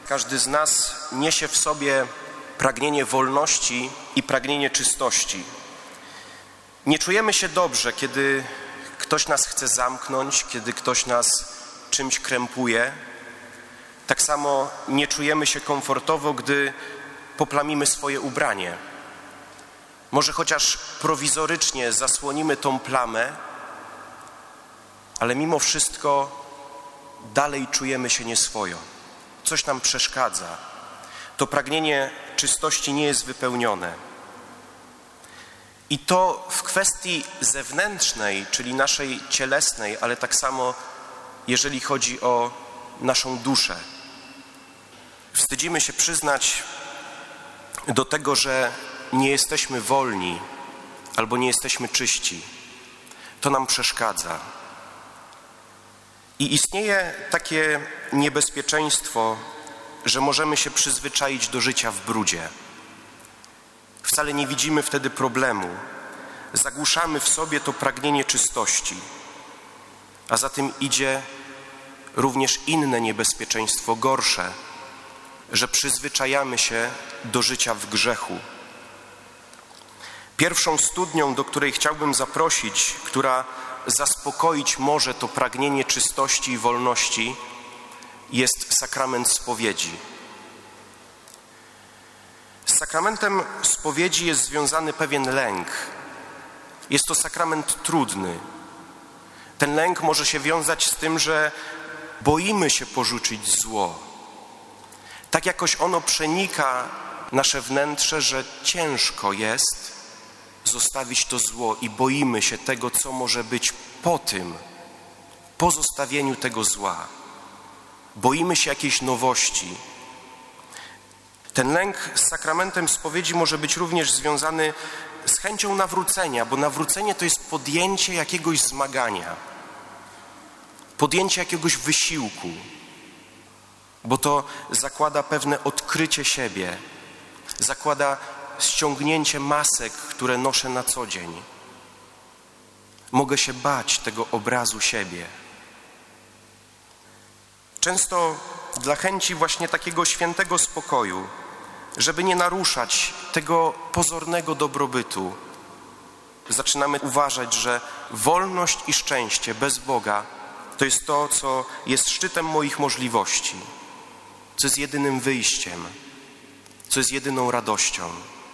Każdy z nas niesie w sobie pragnienie wolności i pragnienie czystości. Nie czujemy się dobrze, kiedy ktoś nas chce zamknąć, kiedy ktoś nas czymś krępuje. Tak samo nie czujemy się komfortowo, gdy poplamimy swoje ubranie. Może chociaż prowizorycznie zasłonimy tą plamę, ale mimo wszystko dalej czujemy się nieswojo. Coś nam przeszkadza. To pragnienie czystości nie jest wypełnione. I to w kwestii zewnętrznej, czyli naszej cielesnej, ale tak samo jeżeli chodzi o naszą duszę. Wstydzimy się przyznać do tego, że nie jesteśmy wolni albo nie jesteśmy czyści. To nam przeszkadza. I istnieje takie niebezpieczeństwo, że możemy się przyzwyczaić do życia w brudzie. Wcale nie widzimy wtedy problemu. Zagłuszamy w sobie to pragnienie czystości. A za tym idzie również inne niebezpieczeństwo, gorsze, że przyzwyczajamy się do życia w grzechu. Pierwszą studnią, do której chciałbym zaprosić, która zaspokoić może to pragnienie czystości i wolności, jest sakrament spowiedzi. Z sakramentem spowiedzi jest związany pewien lęk. Jest to sakrament trudny. Ten lęk może się wiązać z tym, że boimy się porzucić zło. Tak jakoś ono przenika nasze wnętrze, że ciężko jest zostawić to zło i boimy się tego, co może być po zostawieniu tego zła. Boimy się jakiejś nowości. Ten lęk z sakramentem spowiedzi może być również związany z chęcią nawrócenia, bo nawrócenie to jest podjęcie jakiegoś zmagania, podjęcie jakiegoś wysiłku, bo to zakłada pewne odkrycie siebie, zakłada ściągnięcie masek, które noszę na co dzień. Mogę się bać tego obrazu siebie. Często dla chęci właśnie takiego świętego spokoju, żeby nie naruszać tego pozornego dobrobytu, zaczynamy uważać, że wolność i szczęście bez Boga to jest to, co jest szczytem moich możliwości, co jest jedynym wyjściem, co jest jedyną radością.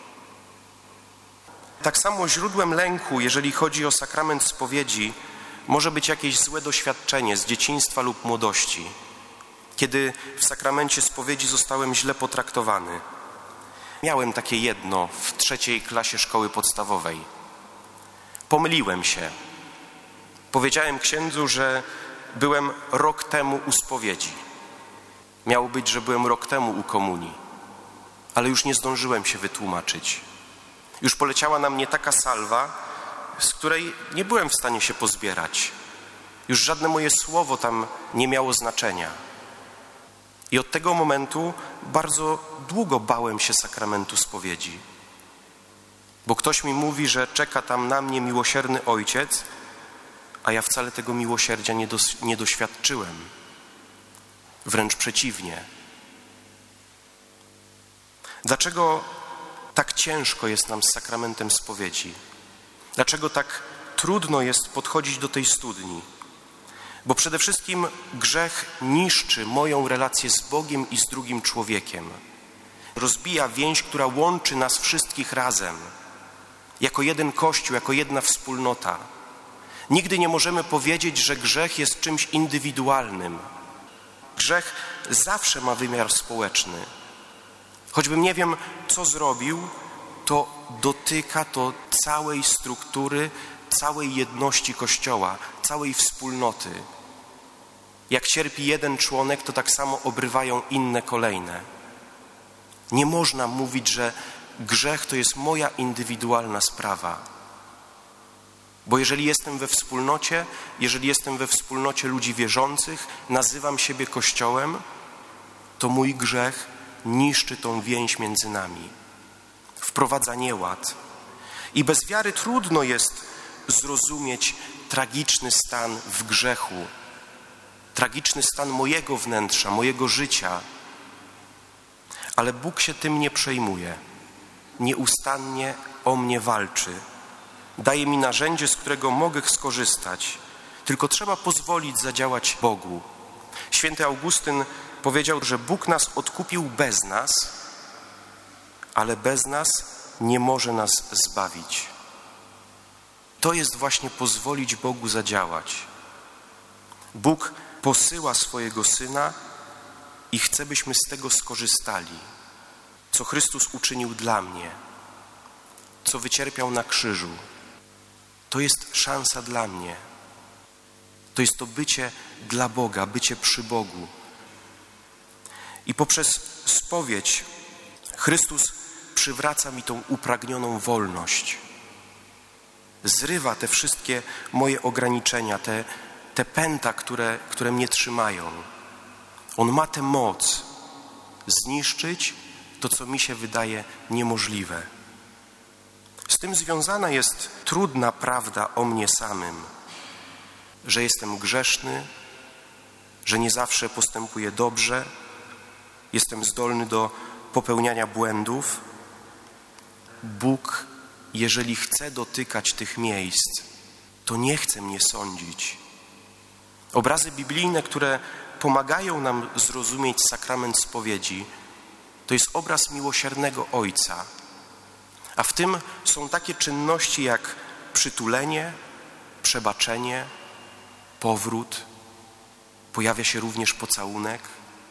Tak samo źródłem lęku, jeżeli chodzi o sakrament spowiedzi, może być jakieś złe doświadczenie z dzieciństwa lub młodości, kiedy w sakramencie spowiedzi zostałem źle potraktowany. Miałem takie jedno w 3. klasie szkoły podstawowej. Pomyliłem się. Powiedziałem księdzu, że byłem rok temu u spowiedzi. Miało być, że byłem rok temu u komunii, ale już nie zdążyłem się wytłumaczyć. Już poleciała na mnie taka salwa, z której nie byłem w stanie się pozbierać. Już żadne moje słowo tam nie miało znaczenia. I od tego momentu bardzo długo bałem się sakramentu spowiedzi. Bo ktoś mi mówi, że czeka tam na mnie miłosierny Ojciec, a ja wcale tego miłosierdzia nie doświadczyłem. Wręcz przeciwnie. Dlaczego tak ciężko jest nam z sakramentem spowiedzi? Dlaczego tak trudno jest podchodzić do tej studni? Bo przede wszystkim grzech niszczy moją relację z Bogiem i z drugim człowiekiem. Rozbija więź, która łączy nas wszystkich razem. Jako jeden Kościół, jako jedna wspólnota. Nigdy nie możemy powiedzieć, że grzech jest czymś indywidualnym. Grzech zawsze ma wymiar społeczny. Choćbym nie wiem, co zrobił, to dotyka to całej struktury, całej jedności Kościoła, całej wspólnoty. Jak cierpi jeden członek, to tak samo obrywają inne kolejne. Nie można mówić, że grzech to jest moja indywidualna sprawa. Bo jeżeli jestem we wspólnocie ludzi wierzących, nazywam siebie Kościołem, to mój grzech niszczy tą więź między nami. Wprowadza nieład. I bez wiary trudno jest zrozumieć tragiczny stan w grzechu, tragiczny stan mojego wnętrza, mojego życia. Ale Bóg się tym nie przejmuje. Nieustannie o mnie walczy. Daje mi narzędzie, z którego mogę skorzystać. Tylko trzeba pozwolić zadziałać Bogu. Święty Augustyn powiedział, że Bóg nas odkupił bez nas, ale bez nas nie może nas zbawić. To jest właśnie pozwolić Bogu zadziałać. Bóg posyła swojego Syna i chce, byśmy z tego skorzystali. Co Chrystus uczynił dla mnie, co wycierpiał na krzyżu, to jest szansa dla mnie. To jest to bycie dla Boga, bycie przy Bogu. I poprzez spowiedź Chrystus przywraca mi tą upragnioną wolność. Zrywa te wszystkie moje ograniczenia, te pęta, które mnie trzymają. On ma tę moc zniszczyć to, co mi się wydaje niemożliwe. Z tym związana jest trudna prawda o mnie samym, że jestem grzeszny, że nie zawsze postępuję dobrze, jestem zdolny do popełniania błędów. Bóg, jeżeli chce dotykać tych miejsc, to nie chce mnie sądzić. Obrazy biblijne, które pomagają nam zrozumieć sakrament spowiedzi, to jest obraz miłosiernego Ojca. A w tym są takie czynności jak przytulenie, przebaczenie, powrót. Pojawia się również pocałunek.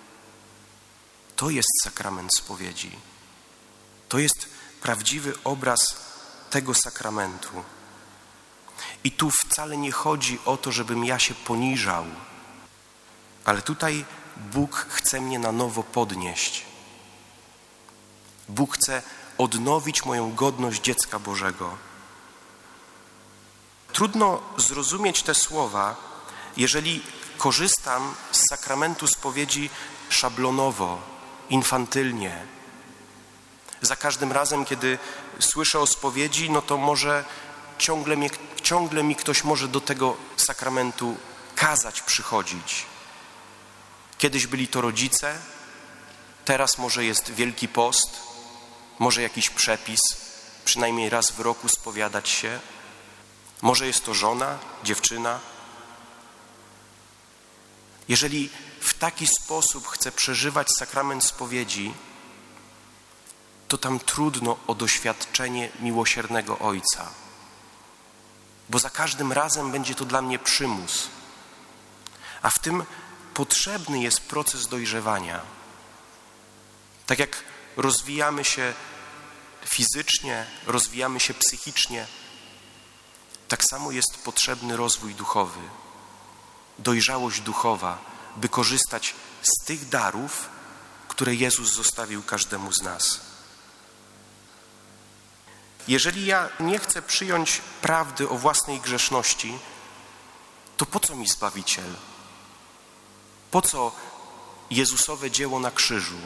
To jest sakrament spowiedzi. To jest prawdziwy obraz tego sakramentu. I tu wcale nie chodzi o to, żebym ja się poniżał, ale tutaj Bóg chce mnie na nowo podnieść. Bóg chce odnowić moją godność dziecka Bożego. Trudno zrozumieć te słowa, jeżeli korzystam z sakramentu spowiedzi szablonowo, infantylnie. Za każdym razem, kiedy słyszę o spowiedzi, no to może ciągle mi ktoś może do tego sakramentu kazać przychodzić. Kiedyś byli to rodzice, teraz może jest Wielki Post, może jakiś przepis, przynajmniej raz w roku spowiadać się. Może jest to żona, dziewczyna. Jeżeli w taki sposób chcę przeżywać sakrament spowiedzi, to tam trudno o doświadczenie miłosiernego Ojca. Bo za każdym razem będzie to dla mnie przymus. A w tym potrzebny jest proces dojrzewania. Tak jak rozwijamy się fizycznie, rozwijamy się psychicznie, tak samo jest potrzebny rozwój duchowy, dojrzałość duchowa, by korzystać z tych darów, które Jezus zostawił każdemu z nas. Jeżeli ja nie chcę przyjąć prawdy o własnej grzeszności, to po co mi Zbawiciel? Po co Jezusowe dzieło na krzyżu?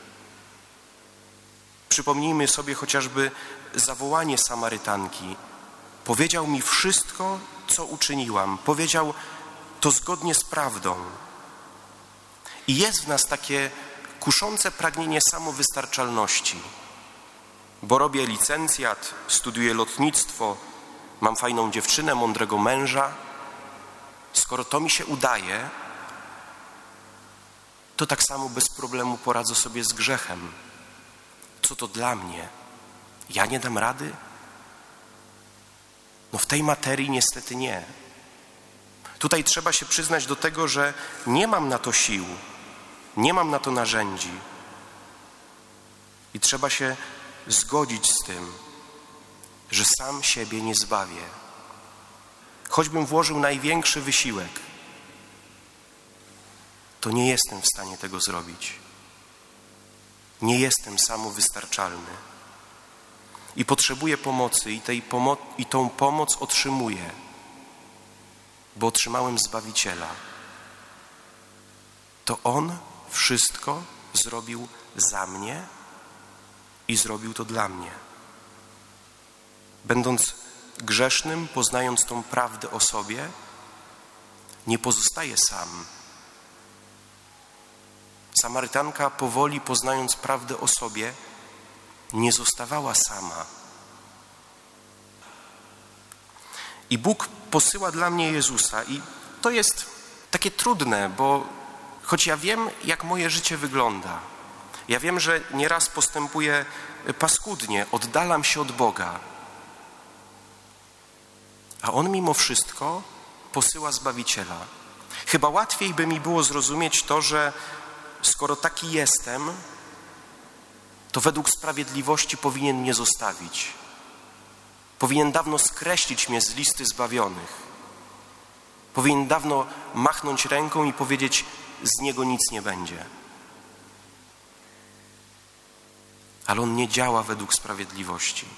Przypomnijmy sobie chociażby zawołanie Samarytanki. Powiedział mi wszystko, co uczyniłam. Powiedział to zgodnie z prawdą. I jest w nas takie kuszące pragnienie samowystarczalności. Bo robię licencjat, studiuję lotnictwo, mam fajną dziewczynę, mądrego męża. Skoro to mi się udaje, to tak samo bez problemu poradzę sobie z grzechem. Co to dla mnie? Ja nie dam rady? No w tej materii niestety nie. Tutaj trzeba się przyznać do tego, że nie mam na to sił, nie mam na to narzędzi. I trzeba się zgodzić z tym, że sam siebie nie zbawię. Choćbym włożył największy wysiłek, to nie jestem w stanie tego zrobić. Nie jestem samowystarczalny. I potrzebuję pomocy i tą pomoc otrzymuję, bo otrzymałem Zbawiciela. To On wszystko zrobił za mnie i zrobił to dla mnie. Będąc grzesznym, poznając tą prawdę o sobie, nie pozostaję sam. Samarytanka, powoli poznając prawdę o sobie, nie zostawała sama. I Bóg posyła dla mnie Jezusa i to jest takie trudne, bo choć ja wiem, jak moje życie wygląda, ja wiem, że nieraz postępuję paskudnie, oddalam się od Boga, a On mimo wszystko posyła Zbawiciela. Chyba łatwiej by mi było zrozumieć to, że skoro taki jestem, to według sprawiedliwości powinien mnie zostawić. Powinien dawno skreślić mnie z listy zbawionych. Powinien dawno machnąć ręką i powiedzieć, z niego nic nie będzie. Ale On nie działa według sprawiedliwości.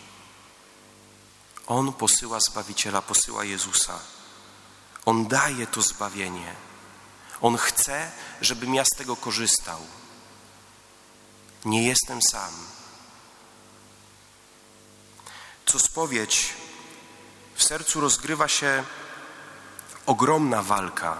On posyła Zbawiciela, posyła Jezusa. On daje to zbawienie. On chce, żebym ja z tego korzystał. Nie jestem sam. Co spowiedź, w sercu rozgrywa się ogromna walka.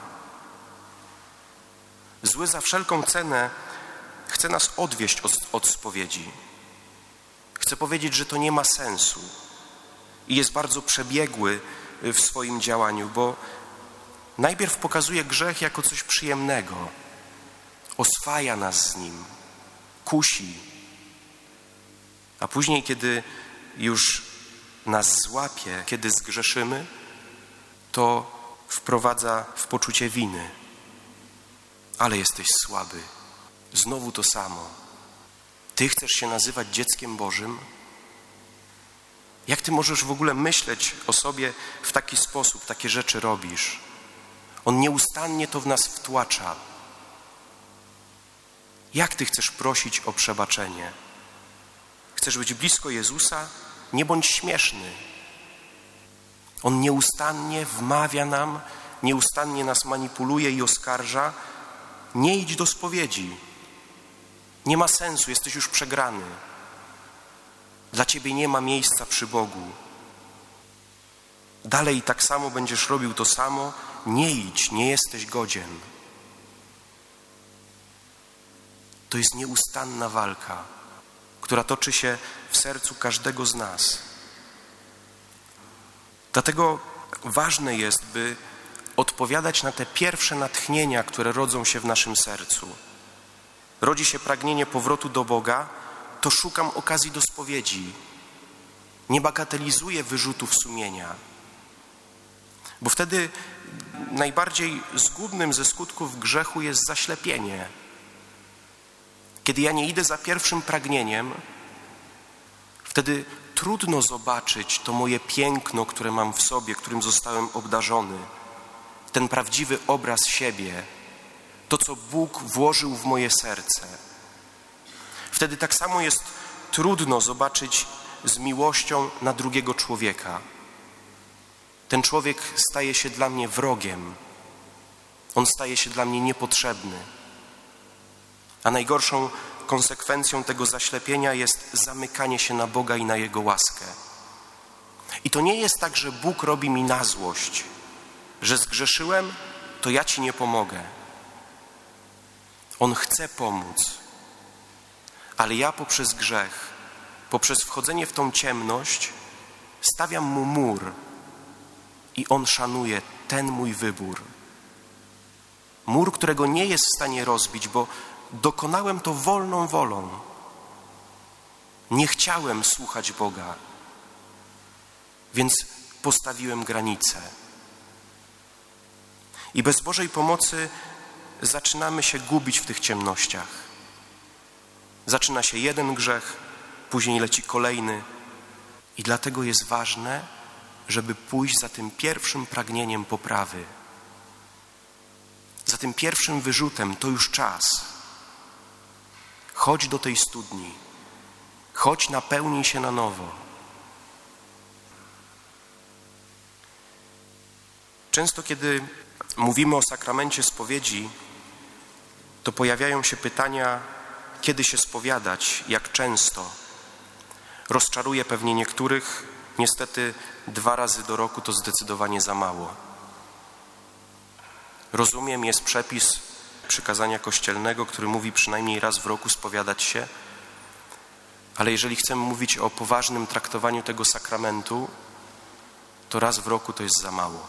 Zły za wszelką cenę chce nas odwieść od spowiedzi. Chce powiedzieć, że to nie ma sensu. I jest bardzo przebiegły w swoim działaniu, bo najpierw pokazuje grzech jako coś przyjemnego. Oswaja nas z nim, kusi. A później, kiedy już nas złapie, kiedy zgrzeszymy, to wprowadza w poczucie winy. Ale jesteś słaby. Znowu to samo. Ty chcesz się nazywać dzieckiem Bożym? Jak ty możesz w ogóle myśleć o sobie w taki sposób, takie rzeczy robisz? On nieustannie to w nas wtłacza. Jak ty chcesz prosić o przebaczenie? Chcesz być blisko Jezusa? Nie bądź śmieszny. On nieustannie wmawia nam, nieustannie nas manipuluje i oskarża. Nie idź do spowiedzi. Nie ma sensu, jesteś już przegrany. Dla ciebie nie ma miejsca przy Bogu. Dalej tak samo będziesz robił to samo. Nie idź, nie jesteś godzien. To jest nieustanna walka, która toczy się w sercu każdego z nas. Dlatego ważne jest, by odpowiadać na te pierwsze natchnienia, które rodzą się w naszym sercu. Rodzi się pragnienie powrotu do Boga, to szukam okazji do spowiedzi. Nie bagatelizuję wyrzutów sumienia. Bo wtedy najbardziej zgubnym ze skutków grzechu jest zaślepienie. Kiedy ja nie idę za pierwszym pragnieniem, wtedy trudno zobaczyć to moje piękno, które mam w sobie, którym zostałem obdarzony. Ten prawdziwy obraz siebie, to co Bóg włożył w moje serce. Wtedy tak samo jest trudno zobaczyć z miłością na drugiego człowieka. Ten człowiek staje się dla mnie wrogiem. On staje się dla mnie niepotrzebny. A najgorszą konsekwencją tego zaślepienia jest zamykanie się na Boga i na Jego łaskę. I to nie jest tak, że Bóg robi mi na złość, że zgrzeszyłem, to ja Ci nie pomogę. On chce pomóc, ale ja poprzez grzech, poprzez wchodzenie w tą ciemność stawiam Mu mur i On szanuje ten mój wybór. Mur, którego nie jest w stanie rozbić, bo dokonałem to wolną wolą. Nie chciałem słuchać Boga, więc postawiłem granicę. I bez Bożej pomocy zaczynamy się gubić w tych ciemnościach. Zaczyna się jeden grzech, później leci kolejny. I dlatego jest ważne, żeby pójść za tym pierwszym pragnieniem poprawy. Za tym pierwszym wyrzutem to już czas. Chodź do tej studni. Chodź, napełnij się na nowo. Często, kiedy mówimy o sakramencie spowiedzi, to pojawiają się pytania, kiedy się spowiadać, jak często. Rozczaruje pewnie niektórych. Niestety 2 razy do roku to zdecydowanie za mało. Rozumiem, jest przepis przykazania kościelnego, który mówi przynajmniej raz w roku spowiadać się, ale jeżeli chcemy mówić o poważnym traktowaniu tego sakramentu, to raz w roku to jest za mało.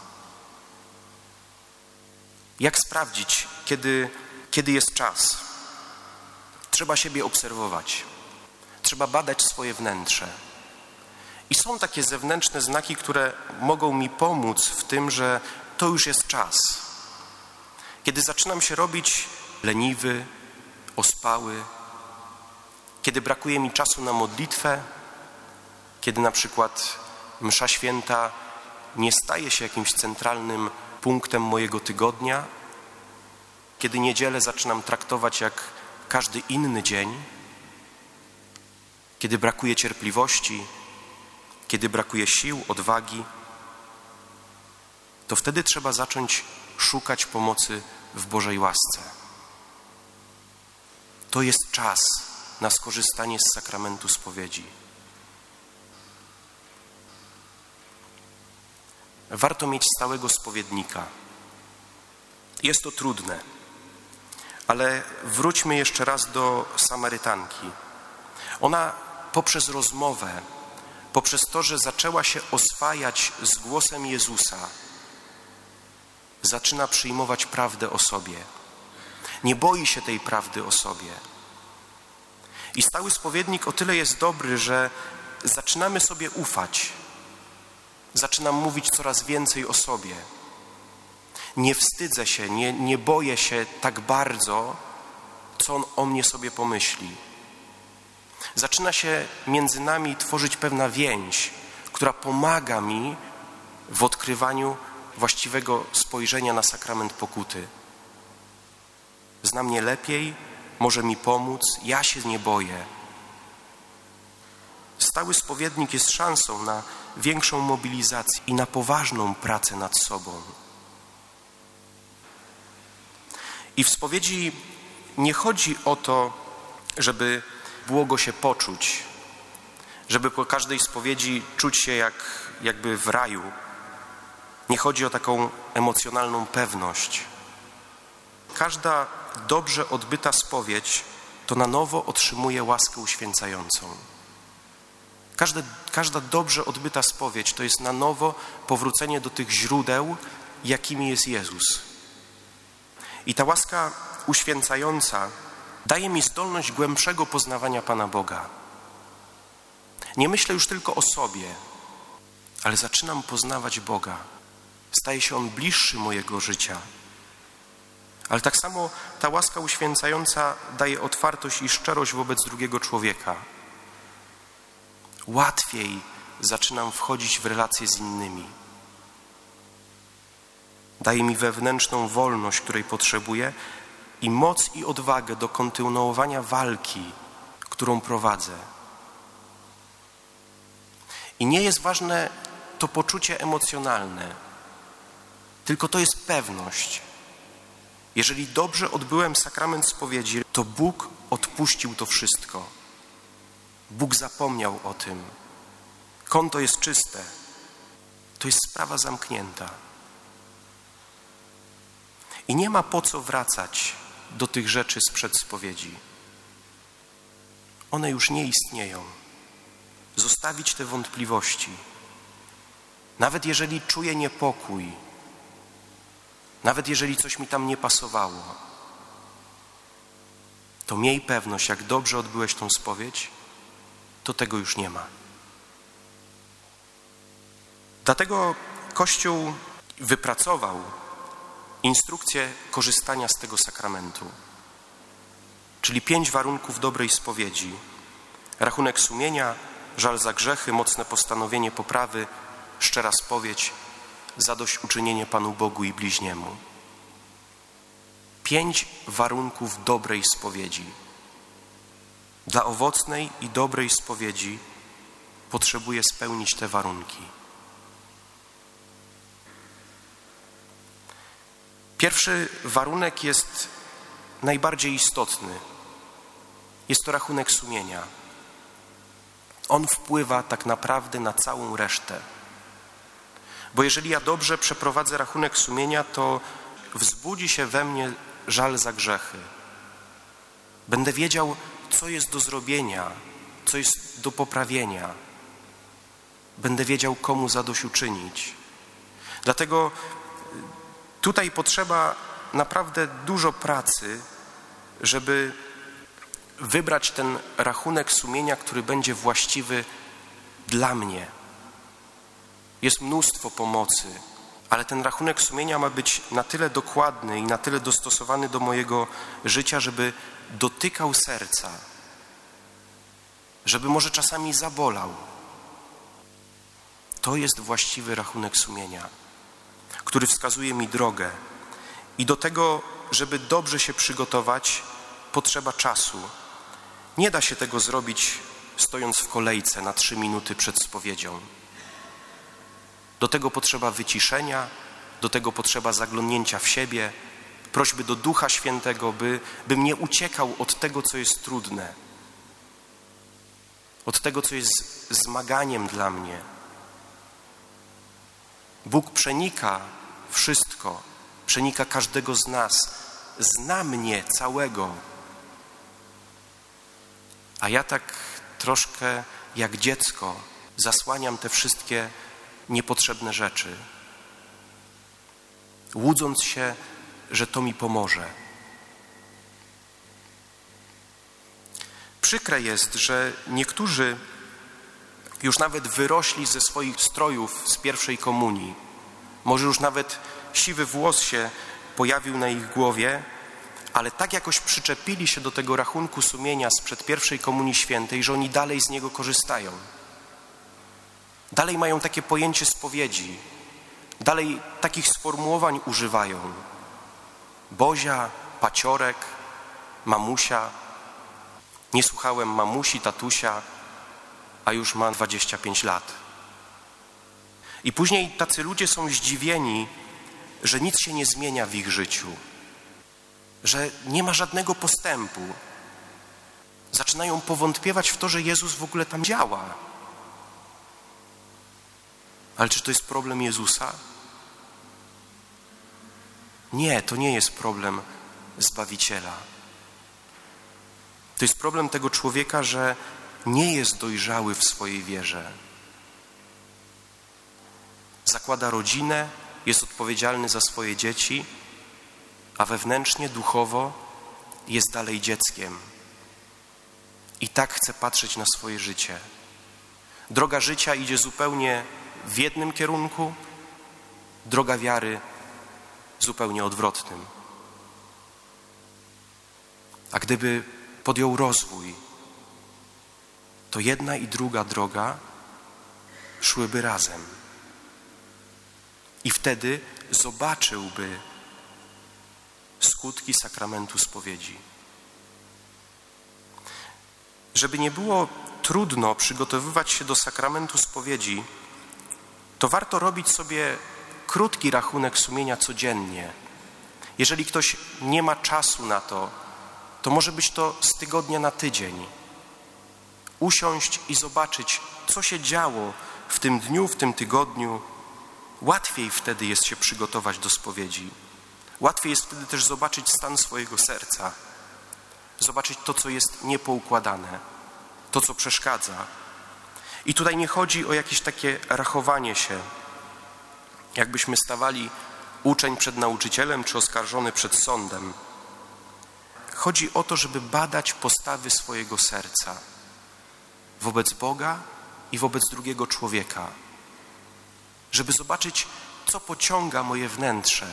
Jak sprawdzić, kiedy jest czas? Trzeba siebie obserwować. Trzeba badać swoje wnętrze. I są takie zewnętrzne znaki, które mogą mi pomóc w tym, że to już jest czas. Kiedy zaczynam się robić leniwy, ospały, kiedy brakuje mi czasu na modlitwę, kiedy na przykład msza święta nie staje się jakimś centralnym punktem mojego tygodnia, kiedy niedzielę zaczynam traktować jak każdy inny dzień, kiedy brakuje cierpliwości, kiedy brakuje sił, odwagi, to wtedy trzeba zacząć szukać pomocy w Bożej łasce. To jest czas na skorzystanie z sakramentu spowiedzi. Warto mieć stałego spowiednika. Jest to trudne, ale wróćmy jeszcze raz do Samarytanki. Ona poprzez rozmowę, poprzez to, że zaczęła się oswajać z głosem Jezusa, zaczyna przyjmować prawdę o sobie. Nie boi się tej prawdy o sobie. I stały spowiednik o tyle jest dobry, że zaczynamy sobie ufać. Zaczynam mówić coraz więcej o sobie. Nie wstydzę się, nie boję się tak bardzo, co on o mnie sobie pomyśli. Zaczyna się między nami tworzyć pewna więź, która pomaga mi w odkrywaniu właściwego spojrzenia na sakrament pokuty. Zna mnie lepiej, może mi pomóc, ja się nie boję. Stały spowiednik jest szansą na większą mobilizację i na poważną pracę nad sobą. I w spowiedzi nie chodzi o to, żeby błogo się poczuć, żeby po każdej spowiedzi czuć się jakby w raju. Nie chodzi o taką emocjonalną pewność. Każda dobrze odbyta spowiedź to na nowo otrzymuje łaskę uświęcającą. Każda dobrze odbyta spowiedź to jest na nowo powrócenie do tych źródeł, jakimi jest Jezus. I ta łaska uświęcająca daje mi zdolność głębszego poznawania Pana Boga. Nie myślę już tylko o sobie, ale zaczynam poznawać Boga. Staje się On bliższy mojego życia. Ale tak samo ta łaska uświęcająca daje otwartość i szczerość wobec drugiego człowieka. Łatwiej zaczynam wchodzić w relacje z innymi. Daje mi wewnętrzną wolność, której potrzebuję, i moc i odwagę do kontynuowania walki, którą prowadzę. I nie jest ważne to poczucie emocjonalne, tylko to jest pewność. Jeżeli dobrze odbyłem sakrament spowiedzi, to Bóg odpuścił to wszystko. Bóg zapomniał o tym. Konto jest czyste. To jest sprawa zamknięta. I nie ma po co wracać do tych rzeczy sprzed spowiedzi. One już nie istnieją. Zostawić te wątpliwości. Nawet jeżeli czuję niepokój, nawet jeżeli coś mi tam nie pasowało, to miej pewność, jak dobrze odbyłeś tą spowiedź, to tego już nie ma. Dlatego Kościół wypracował instrukcję korzystania z tego sakramentu, czyli 5 warunków dobrej spowiedzi: rachunek sumienia, żal za grzechy, mocne postanowienie poprawy, szczera spowiedź, zadośćuczynienie Panu Bogu i bliźniemu. 5 warunków dobrej spowiedzi. Dla owocnej i dobrej spowiedzi potrzebuję spełnić te warunki. Pierwszy warunek jest najbardziej istotny. Jest to rachunek sumienia. On wpływa tak naprawdę na całą resztę. Bo jeżeli ja dobrze przeprowadzę rachunek sumienia, to wzbudzi się we mnie żal za grzechy. Będę wiedział, co jest do zrobienia, co jest do poprawienia. Będę wiedział, komu zadośćuczynić. Dlatego tutaj potrzeba naprawdę dużo pracy, żeby wybrać ten rachunek sumienia, który będzie właściwy dla mnie. Jest mnóstwo pomocy, ale ten rachunek sumienia ma być na tyle dokładny i na tyle dostosowany do mojego życia, żeby dotykał serca, żeby może czasami zabolał. To jest właściwy rachunek sumienia, który wskazuje mi drogę. I do tego, żeby dobrze się przygotować, potrzeba czasu. Nie da się tego zrobić stojąc w kolejce na 3 minuty przed spowiedzią. Do tego potrzeba wyciszenia, do tego potrzeba zaglądnięcia w siebie, prośby do Ducha Świętego, bym nie uciekał od tego, co jest trudne, od tego, co jest zmaganiem dla mnie. Bóg przenika wszystko, przenika każdego z nas, zna mnie całego. A ja tak troszkę jak dziecko zasłaniam te wszystkie niepotrzebne rzeczy, łudząc się, że to mi pomoże. Przykre jest, że niektórzy już nawet wyrośli ze swoich strojów z pierwszej komunii. Może już nawet siwy włos się pojawił na ich głowie, ale tak jakoś przyczepili się do tego rachunku sumienia sprzed pierwszej komunii świętej, że oni dalej z niego korzystają. Dalej mają takie pojęcie spowiedzi, dalej takich sformułowań używają. Bozia, paciorek, mamusia. Nie słuchałem mamusi, tatusia, a już ma 25 lat. I później tacy ludzie są zdziwieni, że nic się nie zmienia w ich życiu, że nie ma żadnego postępu. Zaczynają powątpiewać w to, że Jezus w ogóle tam działa. Ale czy to jest problem Jezusa? Nie, to nie jest problem Zbawiciela. To jest problem tego człowieka, że nie jest dojrzały w swojej wierze. Zakłada rodzinę, jest odpowiedzialny za swoje dzieci, a wewnętrznie, duchowo jest dalej dzieckiem. I tak chce patrzeć na swoje życie. Droga życia idzie zupełnie w jednym kierunku, droga wiary zupełnie odwrotnym. A gdyby podjął rozwój, to jedna i druga droga szłyby razem. I wtedy zobaczyłby skutki sakramentu spowiedzi. Żeby nie było trudno przygotowywać się do sakramentu spowiedzi, to warto robić sobie krótki rachunek sumienia codziennie. Jeżeli ktoś nie ma czasu na to, to może być to z tygodnia na tydzień. Usiąść i zobaczyć, co się działo w tym dniu, w tym tygodniu. Łatwiej wtedy jest się przygotować do spowiedzi. Łatwiej jest wtedy też zobaczyć stan swojego serca. Zobaczyć to, co jest niepoukładane, to, co przeszkadza. I tutaj nie chodzi o jakieś takie rachowanie się, jakbyśmy stawali uczeń przed nauczycielem, czy oskarżony przed sądem. Chodzi o to, żeby badać postawy swojego serca wobec Boga i wobec drugiego człowieka. Żeby zobaczyć, co pociąga moje wnętrze.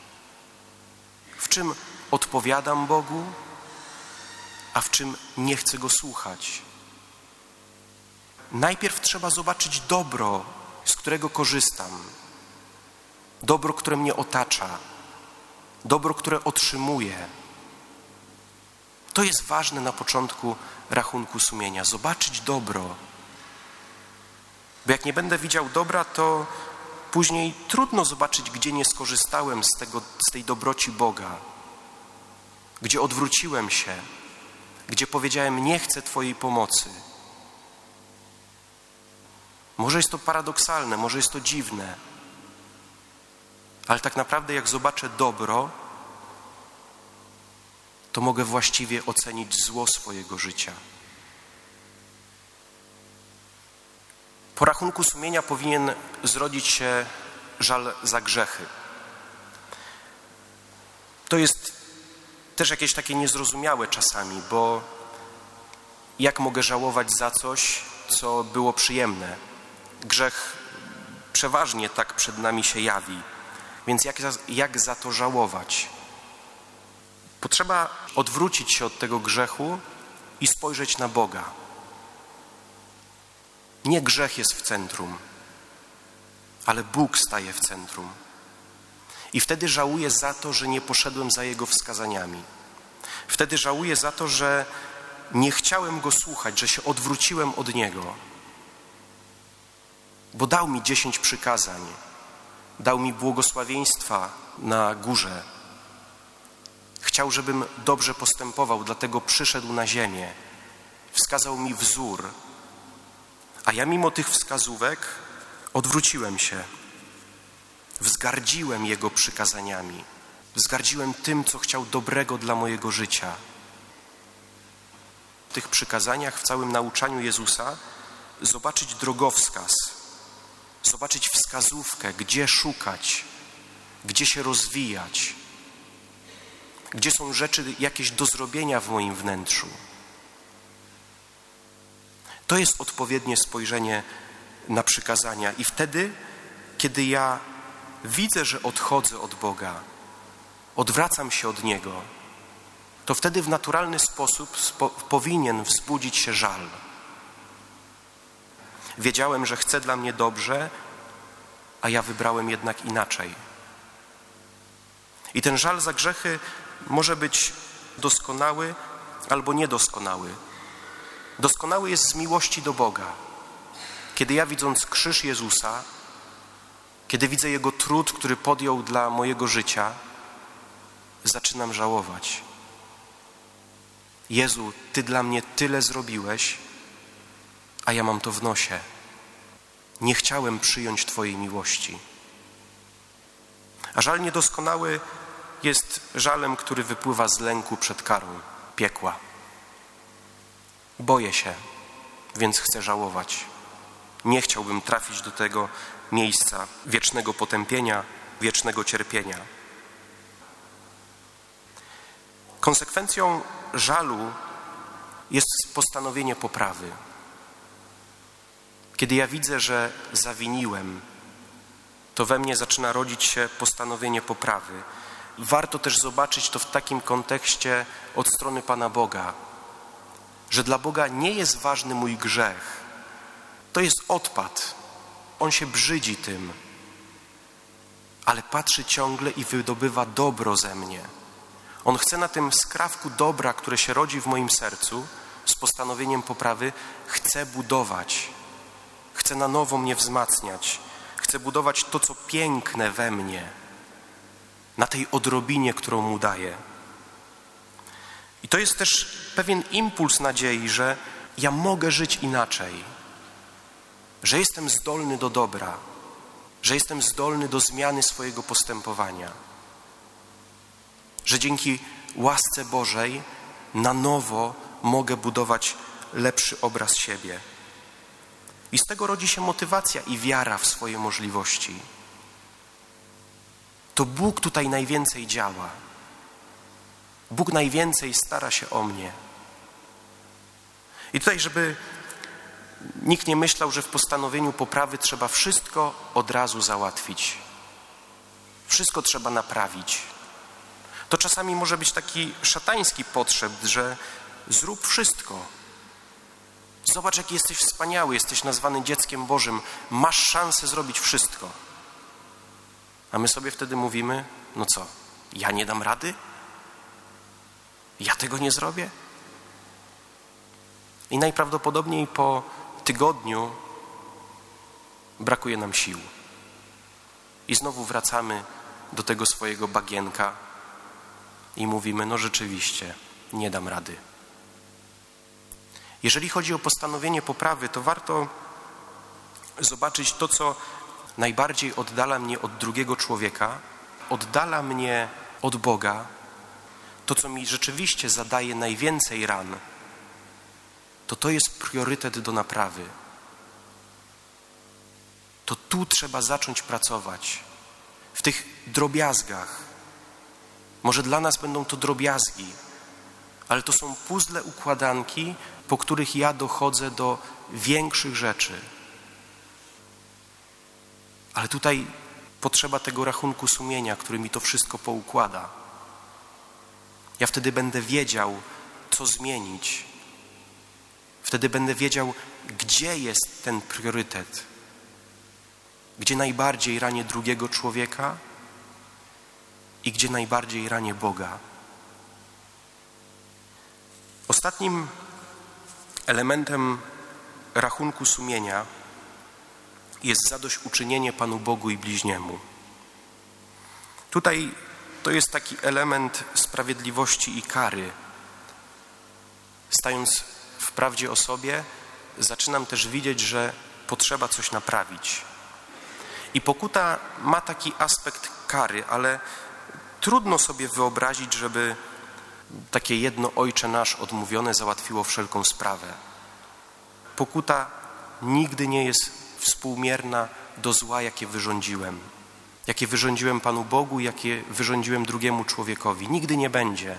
W czym odpowiadam Bogu, a w czym nie chcę Go słuchać. Najpierw trzeba zobaczyć dobro, z którego korzystam. Dobro, które mnie otacza. Dobro, które otrzymuję. To jest ważne na początku rachunku sumienia. Zobaczyć dobro. Bo jak nie będę widział dobra, to później trudno zobaczyć, gdzie nie skorzystałem z tej dobroci Boga. Gdzie odwróciłem się. Gdzie powiedziałem, nie chcę Twojej pomocy. Może jest to paradoksalne, może jest to dziwne. Ale tak naprawdę jak zobaczę dobro, to mogę właściwie ocenić zło swojego życia. Po rachunku sumienia powinien zrodzić się żal za grzechy. To jest też jakieś takie niezrozumiałe czasami, bo jak mogę żałować za coś, co było przyjemne? Grzech przeważnie tak przed nami się jawi, więc jak za to żałować? Potrzeba odwrócić się od tego grzechu i spojrzeć na Boga. Nie grzech jest w centrum, ale Bóg staje w centrum. I wtedy żałuję za to, że nie poszedłem za Jego wskazaniami. Wtedy żałuję za to, że nie chciałem Go słuchać, że się odwróciłem od Niego. Bo dał mi 10 przykazań, dał mi błogosławieństwa na górze. Chciał, żebym dobrze postępował, dlatego przyszedł na ziemię. Wskazał mi wzór. A ja mimo tych wskazówek odwróciłem się. Wzgardziłem Jego przykazaniami. Wzgardziłem tym, co chciał dobrego dla mojego życia. W tych przykazaniach, w całym nauczaniu Jezusa zobaczyć drogowskaz, zobaczyć wskazówkę, gdzie szukać, gdzie się rozwijać, gdzie są rzeczy jakieś do zrobienia w moim wnętrzu. To jest odpowiednie spojrzenie na przykazania. I wtedy, kiedy ja widzę, że odchodzę od Boga, odwracam się od Niego, to wtedy w naturalny sposób powinien wzbudzić się żal. Wiedziałem, że chce dla mnie dobrze, a ja wybrałem jednak inaczej. I ten żal za grzechy może być doskonały albo niedoskonały. Doskonały jest z miłości do Boga. Kiedy ja, widząc krzyż Jezusa, kiedy widzę Jego trud, który podjął dla mojego życia, zaczynam żałować. Jezu, Ty dla mnie tyle zrobiłeś, a ja mam to w nosie. Nie chciałem przyjąć Twojej miłości. A żal niedoskonały jest żalem, który wypływa z lęku przed karą piekła. Boję się, więc chcę żałować. Nie chciałbym trafić do tego miejsca wiecznego potępienia, wiecznego cierpienia. Konsekwencją żalu jest postanowienie poprawy. Kiedy ja widzę, że zawiniłem, to we mnie zaczyna rodzić się postanowienie poprawy. Warto też zobaczyć to w takim kontekście od strony Pana Boga, że dla Boga nie jest ważny mój grzech. To jest odpad. On się brzydzi tym, ale patrzy ciągle i wydobywa dobro ze mnie. On chce na tym skrawku dobra, które się rodzi w moim sercu, z postanowieniem poprawy, chce budować. Chce na nowo mnie wzmacniać. Chce budować to, co piękne we mnie, na tej odrobinie, którą mu daje. I to jest też pewien impuls nadziei, że ja mogę żyć inaczej, że jestem zdolny do dobra, że jestem zdolny do zmiany swojego postępowania, że dzięki łasce Bożej na nowo mogę budować lepszy obraz siebie. I z tego rodzi się motywacja i wiara w swoje możliwości. To Bóg tutaj najwięcej działa. Bóg najwięcej stara się o mnie. I tutaj, żeby nikt nie myślał, że w postanowieniu poprawy trzeba wszystko od razu załatwić. Wszystko trzeba naprawić. To czasami może być taki szatański potrzebt, że zrób wszystko. Zobacz, jaki jesteś wspaniały, jesteś nazwany dzieckiem Bożym, masz szansę zrobić wszystko. A my sobie wtedy mówimy, no co, ja nie dam rady? Ja tego nie zrobię? I najprawdopodobniej po tygodniu brakuje nam sił. I znowu wracamy do tego swojego bagienka i mówimy, no rzeczywiście, nie dam rady. Jeżeli chodzi o postanowienie poprawy, to warto zobaczyć to, co najbardziej oddala mnie od drugiego człowieka, oddala mnie od Boga, to, co mi rzeczywiście zadaje najwięcej ran, to jest priorytet do naprawy. To tu trzeba zacząć pracować. W tych drobiazgach. Może dla nas będą to drobiazgi, ale to są puzzle, układanki, po których ja dochodzę do większych rzeczy. Ale tutaj potrzeba tego rachunku sumienia, który mi to wszystko poukłada. Ja wtedy będę wiedział, co zmienić. Wtedy będę wiedział, gdzie jest ten priorytet. Gdzie najbardziej ranię drugiego człowieka i gdzie najbardziej ranię Boga. Ostatnim elementem rachunku sumienia jest zadośćuczynienie Panu Bogu i bliźniemu. Tutaj to jest taki element sprawiedliwości i kary. Stając w prawdzie o sobie, zaczynam też widzieć, że potrzeba coś naprawić. I pokuta ma taki aspekt kary, ale trudno sobie wyobrazić, żeby takie jedno Ojcze Nasz odmówione załatwiło wszelką sprawę. Pokuta nigdy nie jest współmierna do zła, jakie wyrządziłem. Jakie wyrządziłem Panu Bogu, jakie wyrządziłem drugiemu człowiekowi. Nigdy nie będzie.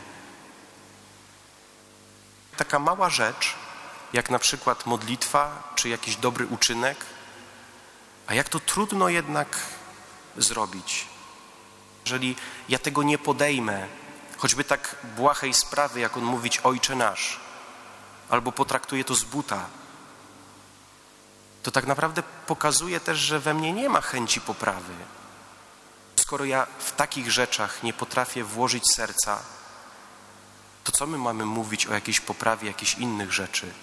Taka mała rzecz, jak na przykład modlitwa, czy jakiś dobry uczynek, a jak to trudno jednak zrobić. Jeżeli ja tego nie podejmę, choćby tak błahej sprawy, jak on mówić Ojcze Nasz, albo potraktuję to z buta, to tak naprawdę pokazuje też, że we mnie nie ma chęci poprawy. Skoro ja w takich rzeczach nie potrafię włożyć serca, to co my mamy mówić o jakiejś poprawie jakichś innych rzeczy?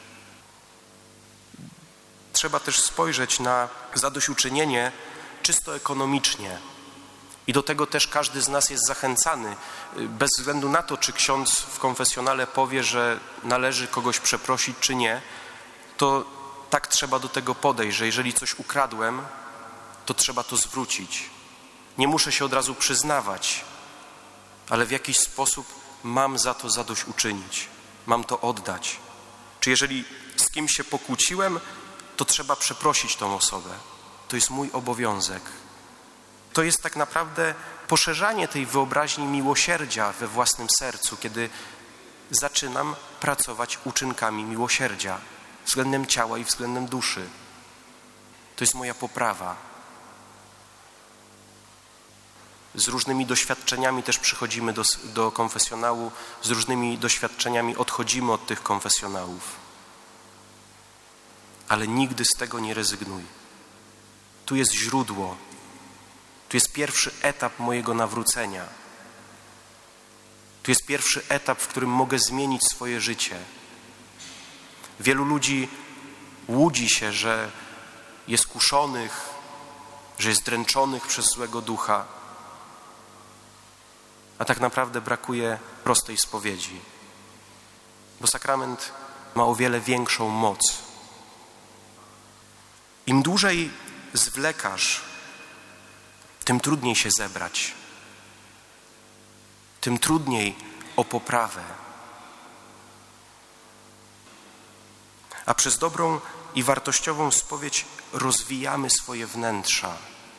Trzeba też spojrzeć na zadośćuczynienie czysto ekonomicznie. I do tego też każdy z nas jest zachęcany. Bez względu na to, czy ksiądz w konfesjonale powie, że należy kogoś przeprosić, czy nie, to tak trzeba do tego podejść, że jeżeli coś ukradłem, to trzeba to zwrócić. Nie muszę się od razu przyznawać, ale w jakiś sposób mam za to zadośćuczynić. Mam to oddać. Czy jeżeli z kimś się pokłóciłem, to trzeba przeprosić tą osobę. To jest mój obowiązek. To jest tak naprawdę poszerzanie tej wyobraźni miłosierdzia we własnym sercu, kiedy zaczynam pracować uczynkami miłosierdzia względem ciała i względem duszy. To jest moja poprawa. Z różnymi doświadczeniami też przychodzimy do konfesjonału, z różnymi doświadczeniami odchodzimy od tych konfesjonałów. Ale nigdy z tego nie rezygnuj. Tu jest źródło. Tu jest pierwszy etap mojego nawrócenia. Tu jest pierwszy etap, w którym mogę zmienić swoje życie. Wielu ludzi łudzi się, że jest kuszonych, że jest dręczonych przez złego ducha, a tak naprawdę brakuje prostej spowiedzi. Bo sakrament ma o wiele większą moc. Im dłużej zwlekasz, tym trudniej się zebrać. Tym trudniej o poprawę. A przez dobrą i wartościową spowiedź rozwijamy swoje wnętrza.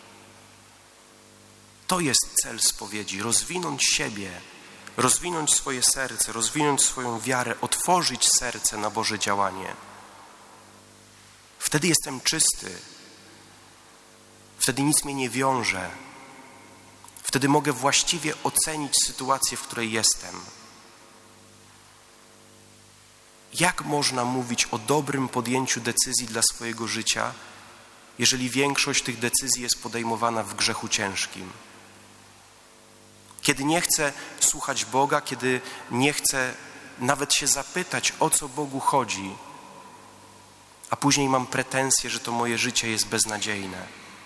To jest cel spowiedzi. Rozwinąć siebie, rozwinąć swoje serce, rozwinąć swoją wiarę, otworzyć serce na Boże działanie. Wtedy jestem czysty. Wtedy nic mnie nie wiąże. Wtedy mogę właściwie ocenić sytuację, w której jestem. Jak można mówić o dobrym podjęciu decyzji dla swojego życia, jeżeli większość tych decyzji jest podejmowana w grzechu ciężkim? Kiedy nie chcę słuchać Boga, kiedy nie chcę nawet się zapytać, o co Bogu chodzi, a później mam pretensje, że to moje życie jest beznadziejne.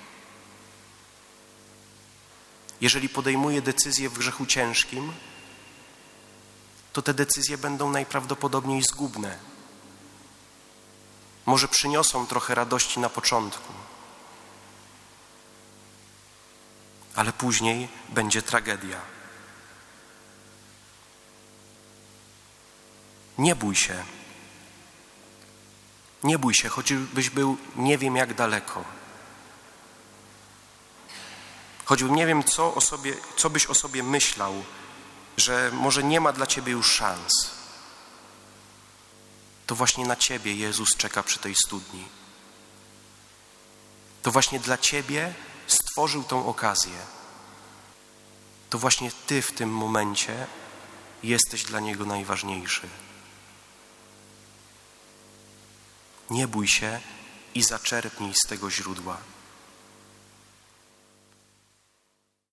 Jeżeli podejmuję decyzje w grzechu ciężkim, to te decyzje będą najprawdopodobniej zgubne. Może przyniosą trochę radości na początku, ale później będzie tragedia. Nie bój się. Nie bój się, choćbyś był nie wiem jak daleko. Choćbym nie wiem, co byś o sobie myślał, że może nie ma dla ciebie już szans. To właśnie na ciebie Jezus czeka przy tej studni. To właśnie dla ciebie stworzył tą okazję. To właśnie ty w tym momencie jesteś dla Niego najważniejszy. Nie bój się i zaczerpnij z tego źródła.